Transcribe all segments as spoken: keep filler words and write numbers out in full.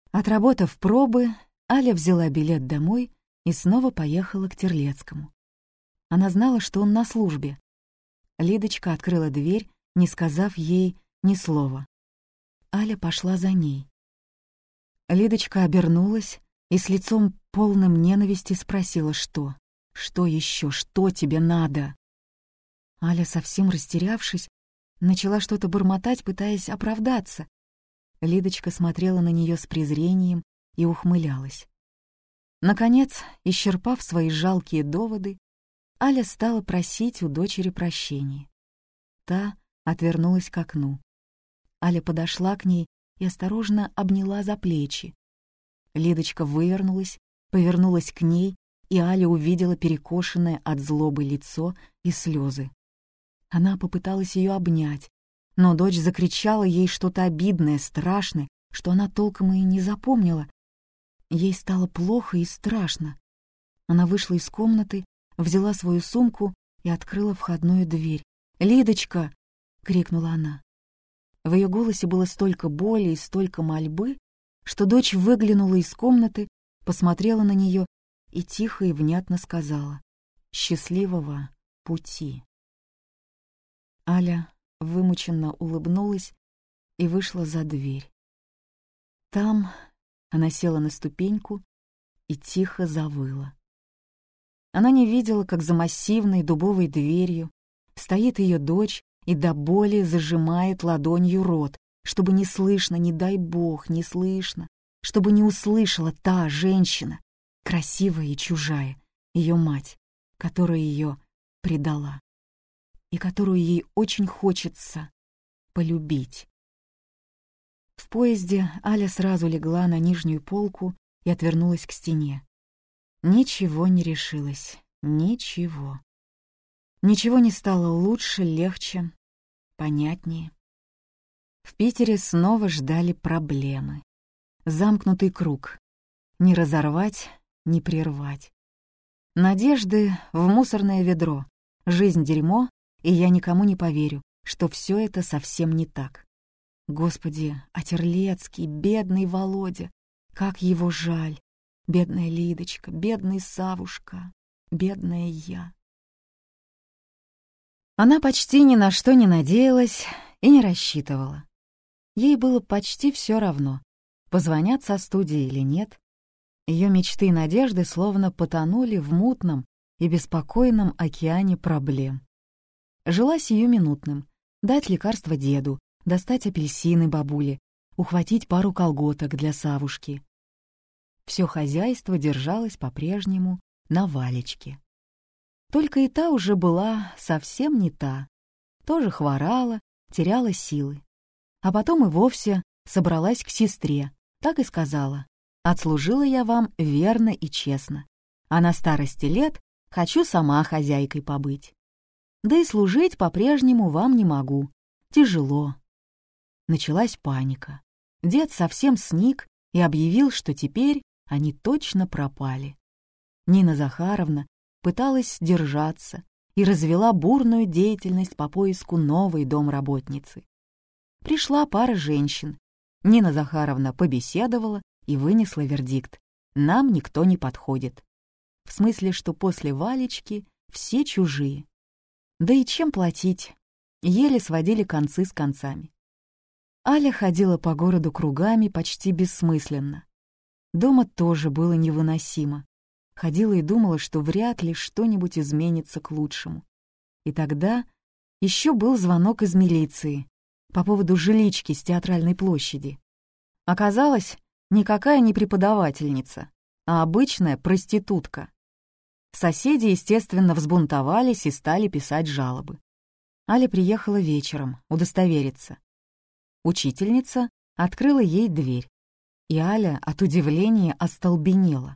Отработав пробы, Аля взяла билет домой и снова поехала к Терлецкому. Она знала, что он на службе. Лидочка открыла дверь, не сказав ей ни слова. Аля пошла за ней. Лидочка обернулась и с лицом полным ненависти спросила, что? Что еще? Что тебе надо? Аля, совсем растерявшись, начала что-то бормотать, пытаясь оправдаться. Лидочка смотрела на нее с презрением и ухмылялась. Наконец, исчерпав свои жалкие доводы, Аля стала просить у дочери прощения. Та отвернулась к окну. Аля подошла к ней и осторожно обняла за плечи. Лидочка вывернулась, повернулась к ней, и Аля увидела перекошенное от злобы лицо и слезы. Она попыталась ее обнять, но дочь закричала ей что-то обидное, страшное, что она толком и не запомнила. Ей стало плохо и страшно. Она вышла из комнаты, взяла свою сумку и открыла входную дверь. «Лидочка!» — крикнула она. В ее голосе было столько боли и столько мольбы, что дочь выглянула из комнаты, посмотрела на нее и тихо и внятно сказала: «Счастливого пути». Аля вымученно улыбнулась и вышла за дверь. Там она села на ступеньку и тихо завыла. Она не видела, как за массивной дубовой дверью стоит ее дочь и до боли зажимает ладонью рот, чтобы не слышно, не дай бог, не слышно, чтобы не услышала та женщина, красивая и чужая, ее мать, которая ее предала и которую ей очень хочется полюбить. В поезде Аля сразу легла на нижнюю полку и отвернулась к стене. Ничего не решилась, ничего. Ничего не стало лучше, легче, понятнее. В Питере снова ждали проблемы. Замкнутый круг. Не разорвать, не прервать. Надежды в мусорное ведро. Жизнь — дерьмо, и я никому не поверю, что все это совсем не так. Господи, а Терлецкий, бедный Володя, как его жаль. Бедная Лидочка, бедный Савушка, бедная я. Она почти ни на что не надеялась и не рассчитывала. Ей было почти все равно, позвонят со студии или нет. Ее мечты и надежды словно потонули в мутном и беспокойном океане проблем. Жила сиюминутным: дать лекарство деду, достать апельсины бабуле, ухватить пару колготок для Савушки. Все хозяйство держалось по-прежнему на Валечке. Только и та уже была совсем не та. Тоже хворала, теряла силы. А потом и вовсе собралась к сестре, так и сказала: «Отслужила я вам верно и честно, а на старости лет хочу сама хозяйкой побыть. Да и служить по-прежнему вам не могу, тяжело». Началась паника. Дед совсем сник и объявил, что теперь они точно пропали. Нина Захаровна пыталась держаться и развела бурную деятельность по поиску новой домработницы. Пришла пара женщин. Нина Захаровна побеседовала и вынесла вердикт: нам никто не подходит. В смысле, что после Валечки все чужие. Да и чем платить? Еле сводили концы с концами. Аля ходила по городу кругами почти бессмысленно. Дома тоже было невыносимо. Ходила и думала, что вряд ли что-нибудь изменится к лучшему. И тогда еще был звонок из милиции по поводу жилички с Театральной площади. Оказалось, никакая не преподавательница, а обычная проститутка. Соседи, естественно, взбунтовались и стали писать жалобы. Аля приехала вечером удостовериться. Учительница открыла ей дверь, и Аля от удивления остолбенела.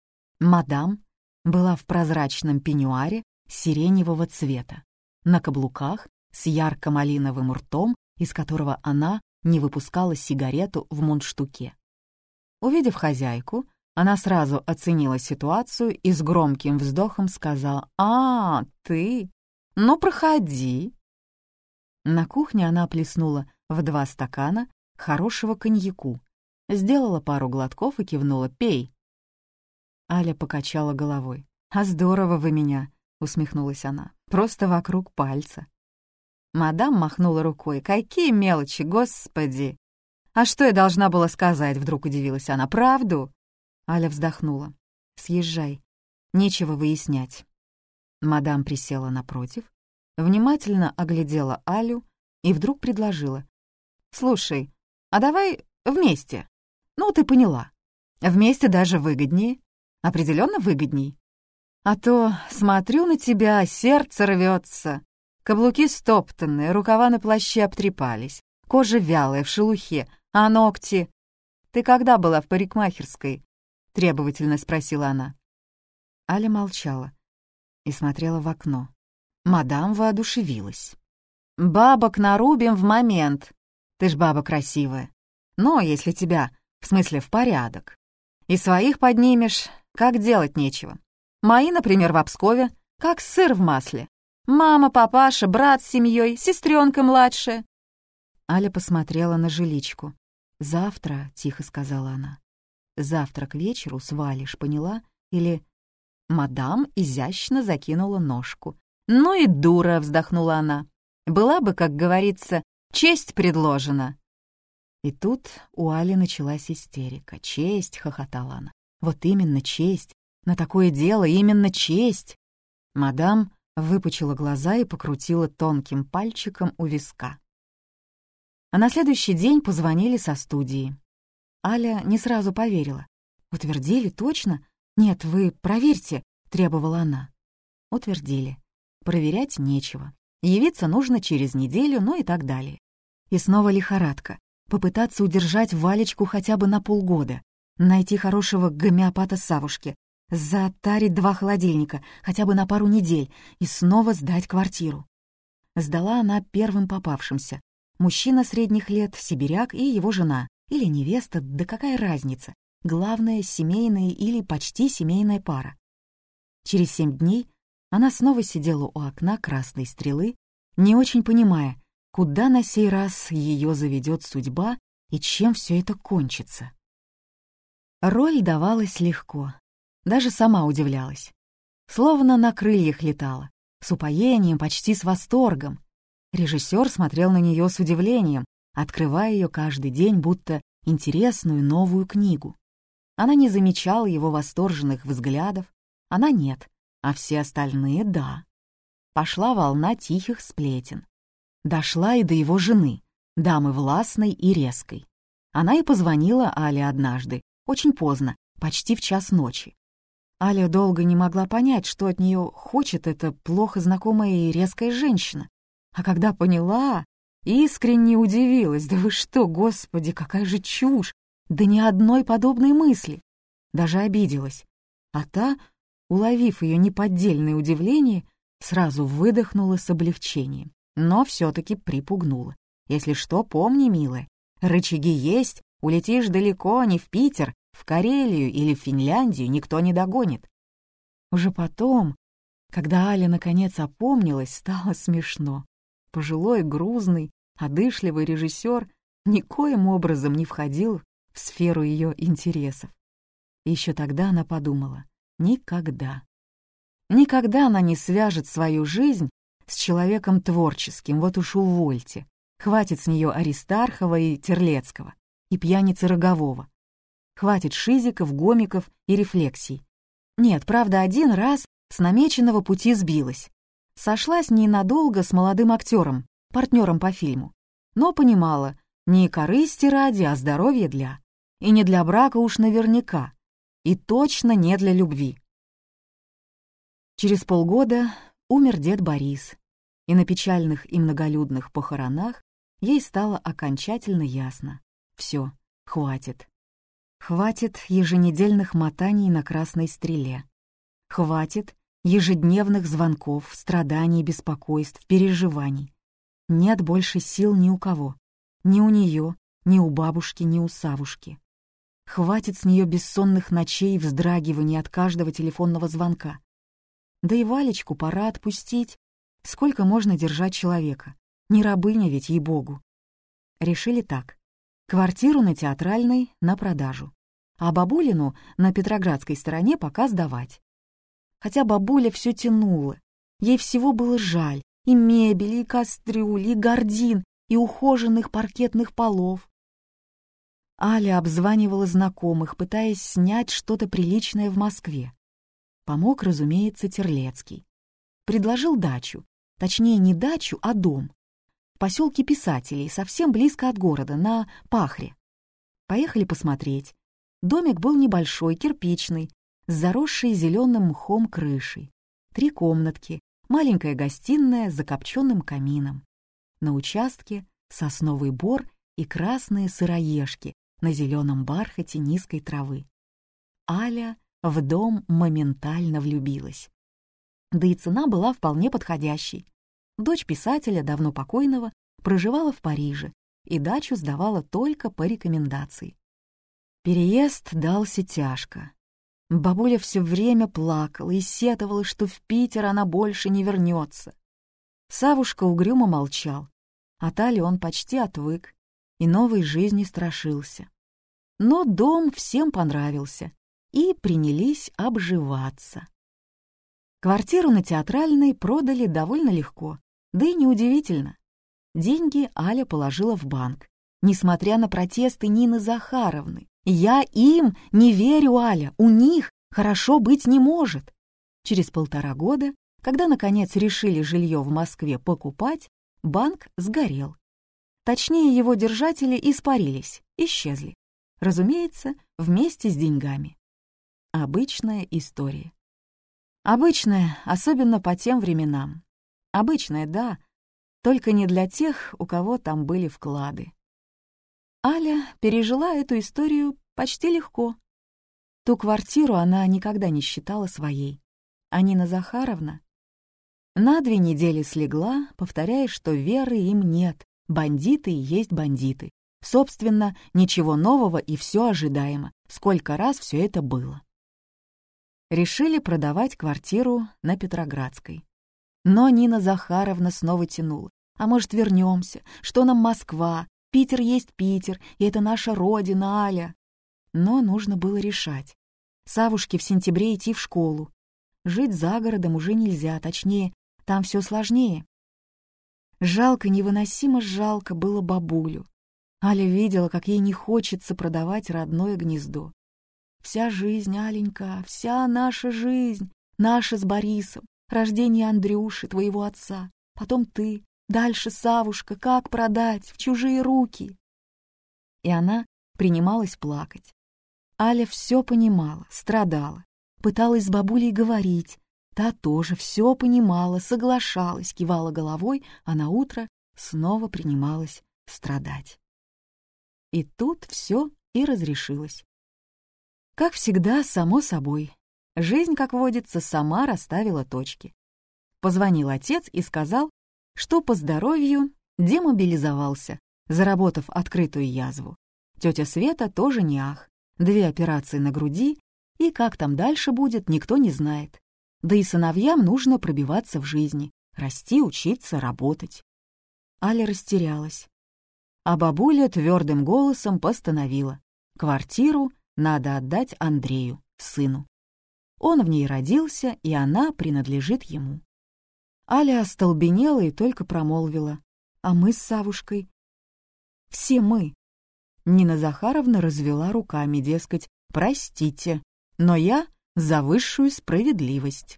Мадам была в прозрачном пеньюаре сиреневого цвета, на каблуках с ярко-малиновым ртом, из которого она не выпускала сигарету в мундштуке. Увидев хозяйку, она сразу оценила ситуацию и с громким вздохом сказала: «А, ты? Ну, проходи». На кухне она плеснула в два стакана хорошего коньяку, Сделала пару глотков и кивнула: «Пей». Аля покачала головой. «А здорово вы меня», — усмехнулась она. «Просто вокруг пальца». Мадам махнула рукой. «Какие мелочи, господи!» «А что я должна была сказать?» — вдруг удивилась она. «Правду?» Аля вздохнула. «Съезжай. Нечего выяснять». Мадам присела напротив, внимательно оглядела Алю и вдруг предложила. «Слушай, а давай вместе. Ну, ты поняла. Вместе даже выгоднее. Определенно выгодней. А то смотрю на тебя, сердце рвется. Каблуки стоптанные, рукава на плаще обтрепались, кожа вялая, в шелухе, а ногти... Ты когда была в парикмахерской?» — требовательно спросила она. Аля молчала и смотрела в окно. Мадам воодушевилась. «Бабок нарубим в момент. Ты ж баба красивая. Но если тебя, в смысле, в порядок. И своих поднимешь, как делать нечего. Мои, например, в Обскове, как сыр в масле. Мама, папаша, брат с семьей, сестренка младшая». Аля посмотрела на жиличку. «Завтра», — тихо сказала она, — «завтра к вечеру свалишь, поняла? Или...» Мадам изящно закинула ножку. «Ну и дура», — вздохнула она. «Была бы, как говорится, честь предложена». И тут у Али началась истерика. «Честь», — хохотала она. «Вот именно честь. На такое дело именно честь». Мадам выпучила глаза и покрутила тонким пальчиком у виска. А на следующий день позвонили со студии. Аля не сразу поверила. «Утвердили, точно? Нет, вы проверьте», — требовала она. Утвердили. Проверять нечего. Явиться нужно через неделю, ну и так далее. И снова лихорадка. Попытаться удержать Валечку хотя бы на полгода. Найти хорошего гомеопата Савушки. Затарить два холодильника, хотя бы на пару недель, и снова сдать квартиру. Сдала она первым попавшимся. Мужчина средних лет, сибиряк и его жена. Или невеста, да какая разница. Главное, семейная или почти семейная пара. Через семь дней она снова сидела у окна красной стрелы, не очень понимая, куда на сей раз ее заведет судьба и чем все это кончится. Роль давалась легко. Даже сама удивлялась. Словно на крыльях летала, с упоением, почти с восторгом. Режиссер смотрел на нее с удивлением, открывая ее каждый день, будто интересную новую книгу. Она не замечала его восторженных взглядов, она нет, а все остальные — да. Пошла волна тихих сплетен. Дошла и до его жены, дамы властной и резкой. Она и позвонила Але однажды, очень поздно, почти в час ночи. Аля долго не могла понять, что от нее хочет эта плохо знакомая и резкая женщина. А когда поняла, искренне удивилась. «Да вы что, господи, какая же чушь! Да ни одной подобной мысли!» Даже обиделась. А та, уловив ее неподдельное удивление, сразу выдохнула с облегчением, но все-таки припугнула. «Если что, помни, милая, рычаги есть, улетишь далеко, не в Питер, в Карелию или в Финляндию никто не догонит». Уже потом, когда Аля наконец опомнилась, стало смешно. Пожилой, грузный, одышливый режиссер никоим образом не входил в сферу ее интересов. И еще тогда она подумала: никогда. Никогда она не свяжет свою жизнь с человеком творческим, вот уж увольте. Хватит с нее Аристархова и Терлецкого, и пьяницы Рогового. Хватит шизиков, гомиков и рефлексий. Нет, правда, один раз с намеченного пути сбилась. Сошлась ненадолго с молодым актером, партнером по фильму. Но понимала, не корысти ради, а здоровье для. И не для брака уж наверняка. И точно не для любви. Через полгода умер дед Борис. И на печальных и многолюдных похоронах ей стало окончательно ясно. Все, хватит. Хватит еженедельных мотаний на красной стреле. Хватит ежедневных звонков, страданий, беспокойств, переживаний. Нет больше сил ни у кого. Ни у нее, ни у бабушки, ни у Савушки. Хватит с нее бессонных ночей и вздрагиваний от каждого телефонного звонка. Да и Валечку пора отпустить. Сколько можно держать человека? Не рабыня ведь, ей-богу. Решили так. Квартиру на Театральной на продажу, а бабулину на Петроградской стороне пока сдавать. Хотя бабуля все тянула, ей всего было жаль: и мебели, и кастрюль, и гардин, и ухоженных паркетных полов. Аля обзванивала знакомых, пытаясь снять что-то приличное в Москве. Помог, разумеется, Терлецкий. Предложил дачу, точнее не дачу, а дом. В поселке Писателей, совсем близко от города, на Пахре. Поехали посмотреть. Домик был небольшой, кирпичный, с заросшей зеленым мхом крышей. Три комнатки, маленькая гостиная с закопченным камином. На участке сосновый бор и красные сыроежки на зеленом бархате низкой травы. Аля в дом моментально влюбилась. Да и цена была вполне подходящей. Дочь писателя, давно покойного, проживала в Париже и дачу сдавала только по рекомендации. Переезд дался тяжко. Бабуля все время плакала и сетовала, что в Питер она больше не вернется. Савушка угрюмо молчал. От Али он почти отвык и новой жизни страшился. Но дом всем понравился, и принялись обживаться. Квартиру на Театральной продали довольно легко, да и неудивительно. Деньги Аля положила в банк, несмотря на протесты Нины Захаровны. «Я им не верю, Аля, у них хорошо быть не может». Через полтора года, когда, наконец, решили жилье в Москве покупать, банк сгорел. Точнее, его держатели испарились, исчезли. Разумеется, вместе с деньгами. Обычная история. Обычная, особенно по тем временам. Обычная, да, только не для тех, у кого там были вклады. Аля пережила эту историю почти легко. Ту квартиру она никогда не считала своей. А Нина Захаровна на две недели слегла, повторяя, что веры им нет, бандиты и есть бандиты. Собственно, ничего нового и все ожидаемо, сколько раз все это было. Решили продавать квартиру на Петроградской. Но Нина Захаровна снова тянула. А может, вернемся? Что нам Москва? Питер есть Питер, и это наша родина, Аля. Но нужно было решать. Савушке в сентябре идти в школу. Жить за городом уже нельзя, точнее, там все сложнее. Жалко, невыносимо жалко было бабулю. Аля видела, как ей не хочется продавать родное гнездо. Вся жизнь, Аленька, вся наша жизнь, наша с Борисом, рождение Андрюши, твоего отца, потом ты, дальше Савушка, как продать, в чужие руки? И она принималась плакать. Аля все понимала, страдала, пыталась с бабулей говорить. Та тоже все понимала, соглашалась, кивала головой, а на утро снова принималась страдать. И тут все и разрешилось. Как всегда, само собой. Жизнь, как водится, сама расставила точки. Позвонил отец и сказал, что по здоровью демобилизовался, заработав открытую язву. Тетя Света тоже не ах. Две операции на груди, и как там дальше будет, никто не знает. Да и сыновьям нужно пробиваться в жизни, расти, учиться, работать. Аля растерялась. А бабуля твердым голосом постановила: квартиру надо отдать Андрею, сыну. Он в ней родился, и она принадлежит ему. Аля остолбенела и только промолвила: а мы с Савушкой? Все мы. Нина Захаровна развела руками, дескать, простите, но я за высшую справедливость.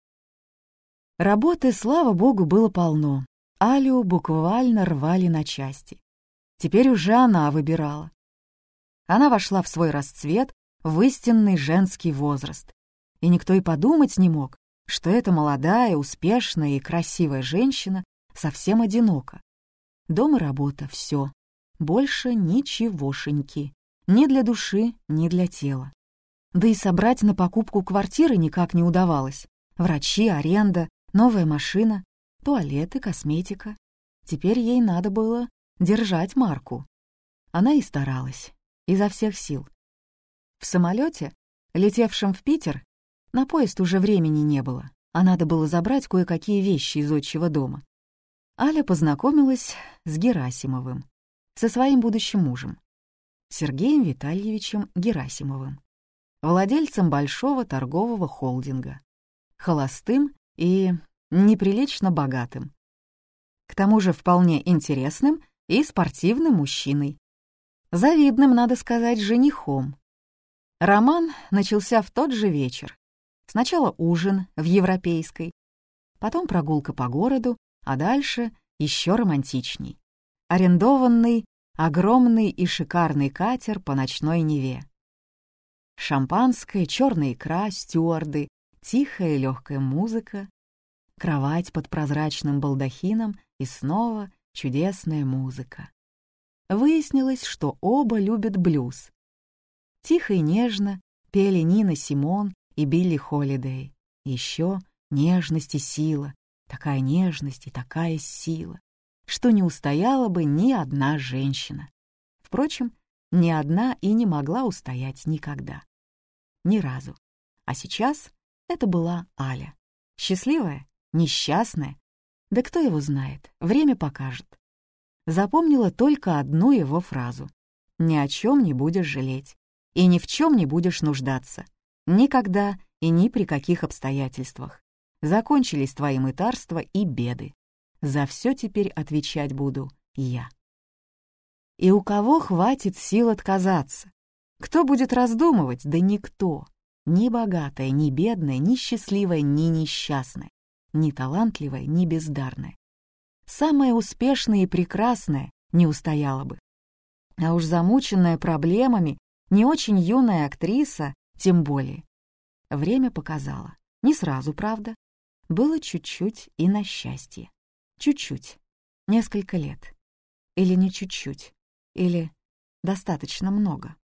Работы, слава богу, было полно. Алю буквально рвали на части. Теперь уже она выбирала. Она вошла в свой расцвет, в истинный женский возраст. И никто и подумать не мог, что эта молодая, успешная и красивая женщина совсем одинока. Дом и работа — все. Больше ничегошеньки. Ни для души, ни для тела. Да и собрать на покупку квартиры никак не удавалось. Врачи, аренда, новая машина, туалеты, косметика. Теперь ей надо было держать марку. Она и старалась, изо всех сил. В самолете, летевшем в Питер, на поезд уже времени не было, а надо было забрать кое-какие вещи из отчего дома. Аля познакомилась с Герасимовым, со своим будущим мужем. Сергеем Витальевичем Герасимовым, владельцем большого торгового холдинга, холостым и неприлично богатым. К тому же вполне интересным и спортивным мужчиной. Завидным, надо сказать, женихом. Роман начался в тот же вечер. Сначала ужин в Европейской, потом прогулка по городу, а дальше еще романтичней. Арендованный, огромный и шикарный катер по ночной Неве. Шампанское, черная икра, стюарды, тихая и легкая музыка, кровать под прозрачным балдахином и снова чудесная музыка. Выяснилось, что оба любят блюз. Тихо и нежно пели Нина Симон и Билли Холидей. Еще нежность и сила, такая нежность и такая сила, что не устояла бы ни одна женщина. Впрочем, ни одна и не могла устоять никогда. Ни разу. А сейчас это была Аля. Счастливая? Несчастная? Да кто его знает, время покажет. Запомнила только одну его фразу. «Ни о чем не будешь жалеть, и ни в чем не будешь нуждаться. Никогда и ни при каких обстоятельствах. Закончились твои мытарства и беды. За все теперь отвечать буду я». И у кого хватит сил отказаться? Кто будет раздумывать? Да никто. Ни богатая, ни бедная, ни счастливая, ни несчастная, ни талантливая, ни бездарная. Самая успешная и прекрасная не устояла бы. А уж замученная проблемами не очень юная актриса тем более. Время показало. Не сразу, правда. Было чуть-чуть и на счастье. Чуть-чуть. Несколько лет. Или не чуть-чуть. Или достаточно много.